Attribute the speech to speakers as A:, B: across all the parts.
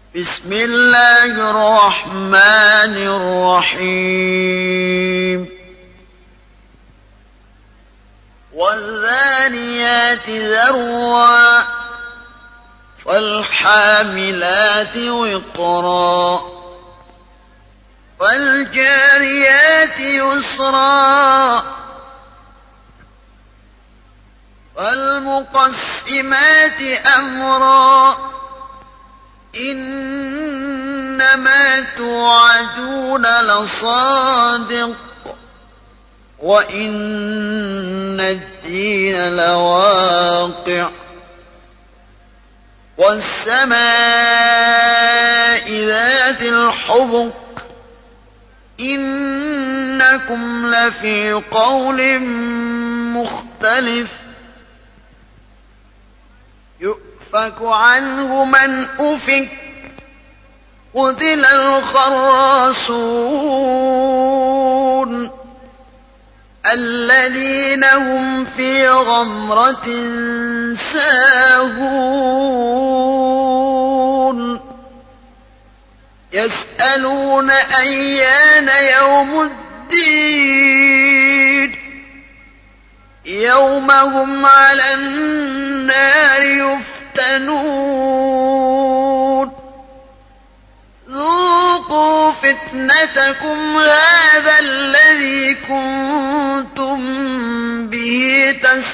A: بسم الله الرحمن الرحيم والذاريات ذروا فالحاملات وقرا فالجاريات يسرا فالمقسمات أمرا إنما توعدون لصادق وإن الدين لواقع والسماء ذات الحبك إنكم لفي قول مختلف يؤفك عنه من أفك قتل الخراصون الذين هم في غمرة ساهون يسألون أيان يوم الدين يوم هم على النار يفتنون ذوقوا فتنتكم هذا الذي كنتم به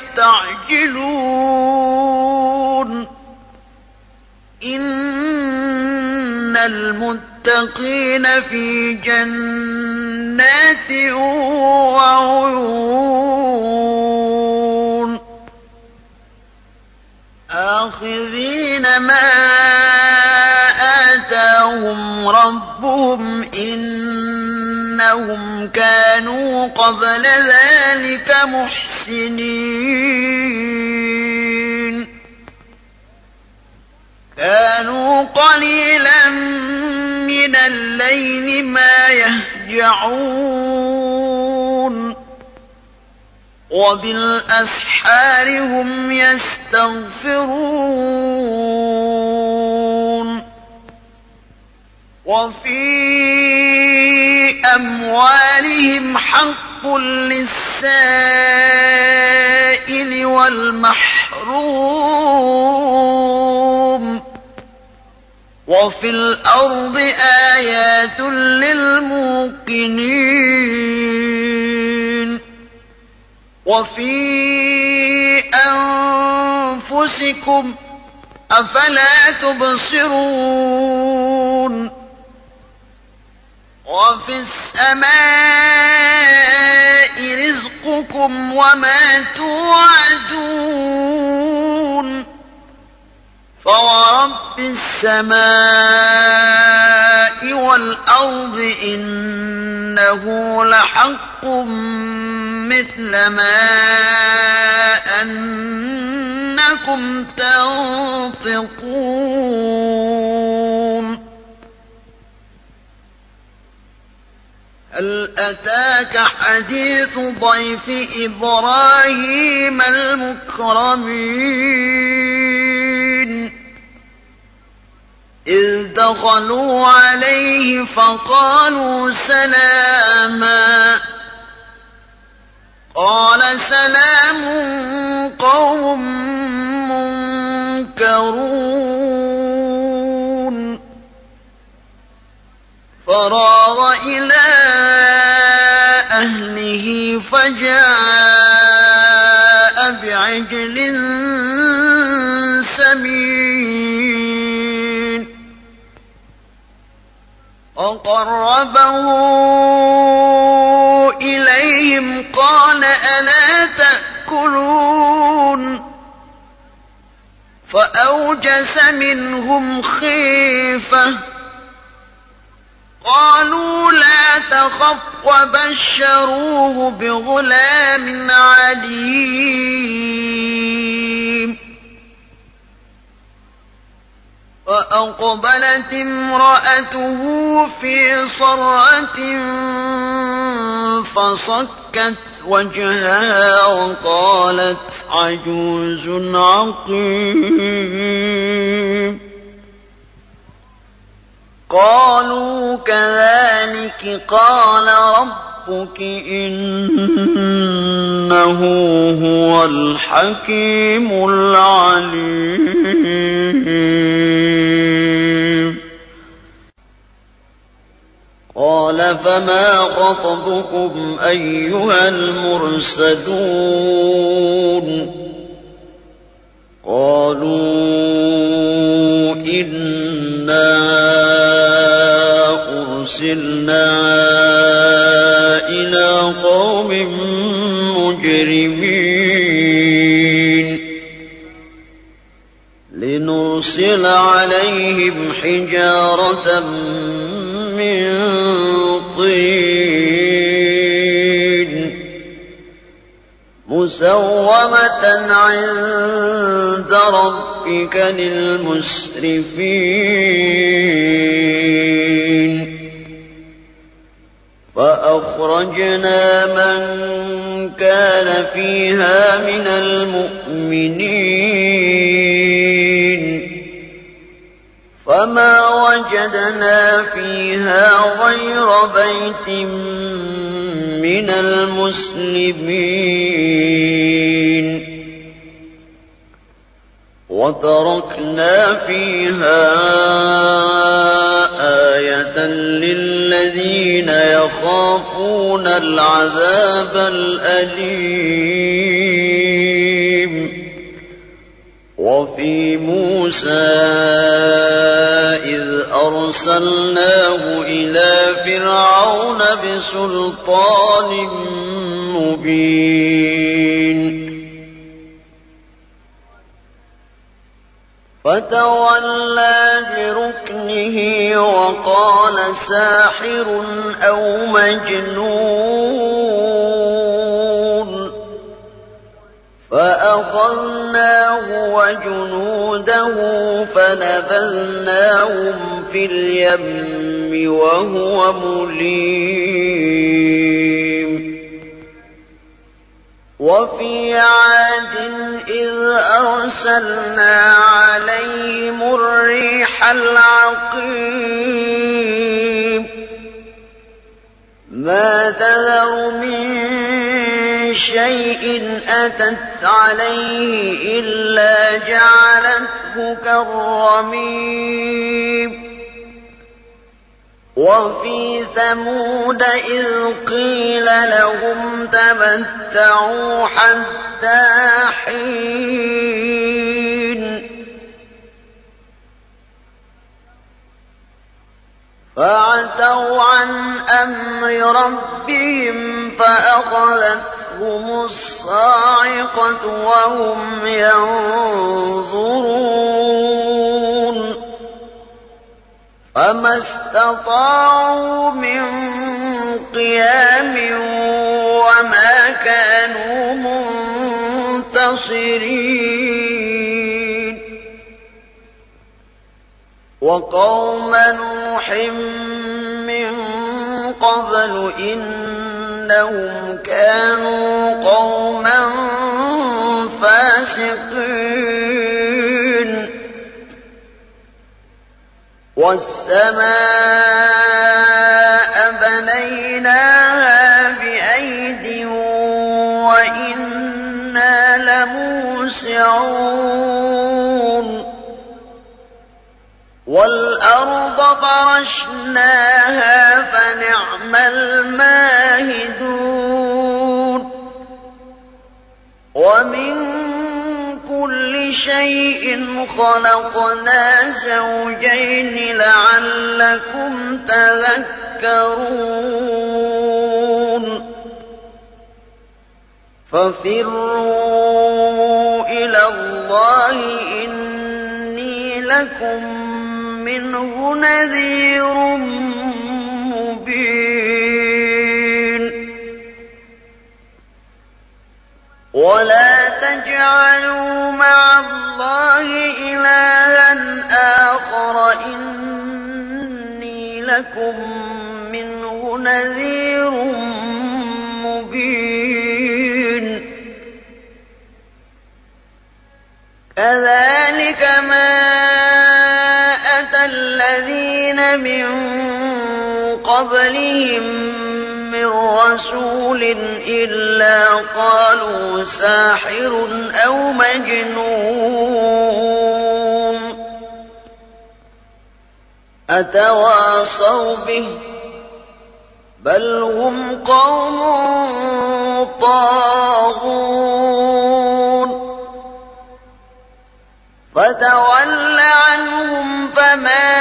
A: تستعجلون إن المتقين في جنات وعيون آخذين ما آتاهم ربهم إنهم كانوا قبل ذلك محسنين كانوا قليلا من الليل ما يهجعون وبالأسحار هم يستغفرون وفي أموالهم حق للسائل والمحروم وفي الأرض آيات للموقنين وفي أنفسكم أفلا تبصرون وفي السماء رزقكم وما توعدون فورب السماء والأرض إنه لحق مثل ما أنكم تنطقون هل أتاك حديث ضيف إبراهيم المكرمين إذ دخلوا عليه فقالوا سلاما قال سلام قوم منكرون فراغ إلى أهله فجاء بعجل سمين وقربه إليهم قال ألا تأكلون فأوجس منهم خيفة قالوا لا تخف وبشروه بغلام عليم فأقبلت امرأته في صرة فصكت وجهها وقالت عجوز عقيم قالوا كذلك قال ربك إنه هو الحكيم العليم قال فما خطبكم أيها المرسلون قالوا إنا أرسلنا إلى قوم مجرمين لنرسل عليهم حجارة من طين مسومة عند ربك للمسرفين فأخرجنا من كان فيها من المؤمنين فما وجدنا فيها غير بيت من المسلمين وتركنا فيها آية للذين يخافون العذاب الأليم وفي موسى إذ أرسلناه إلى فرعون بسلطان مبين فتولى بركنه وقال ساحر أو مجنون فأخذناه وجنوده فنبذناهم في اليم وهو مليم وفي عاد إذ أرسلنا عليهم الريح العقيم ما تذر من شيء أتت عليه إلا جعلته كالرميم وفي ثمود إذ قيل لهم تمتعوا حتى حين فعتوا عن أمر ربهم فأخذتهم الصاعقة وهم ينظرون فما استطاعوا من قيام وما كانوا منتصرين وقوم نوح من قبل إنهم كانوا قوما فاسقين والسماء بنيناها بأيد وإنا لموسعون والأرض فرشناها فنعم الماهدون ومن كل شيء خلقنا زوجين لعلكم تذكرون ففروا إلى الله إني لكم منه نذير مبين ولا تجعلوا مع الله إلها آخر إني لكم منه نذير مبين كذلك ما أتى الذين الذين من قبلهم من رسول إلا قالوا ساحر أو مجنون أتواصوا به بل هم قوم طاغون فتول عنهم فما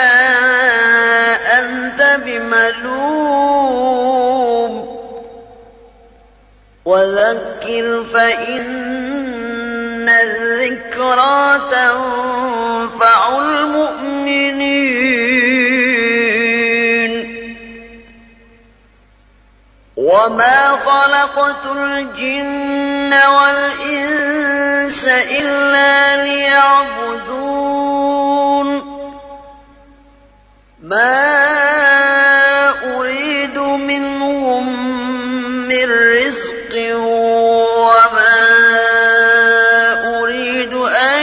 A: أنت بملوم وذكر فإن الذكرى تنفع المؤمنين وما خلقت الجن والإنس إلا ليعبدون ما أريد منهم من رزق وما أريد أن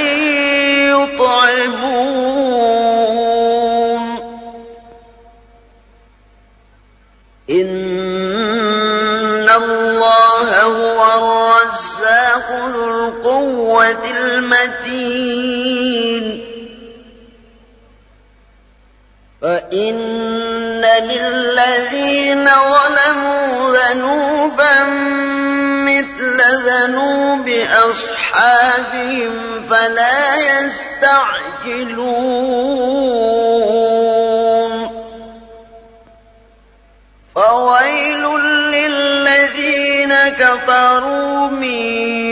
A: يطعمون إن الله هو الرزاق ذو القوة المتين فإن للذين ظلموا ذنوبا مثل ذنوب أصحابهم فلا يستعجلون فويل للذين كفروا من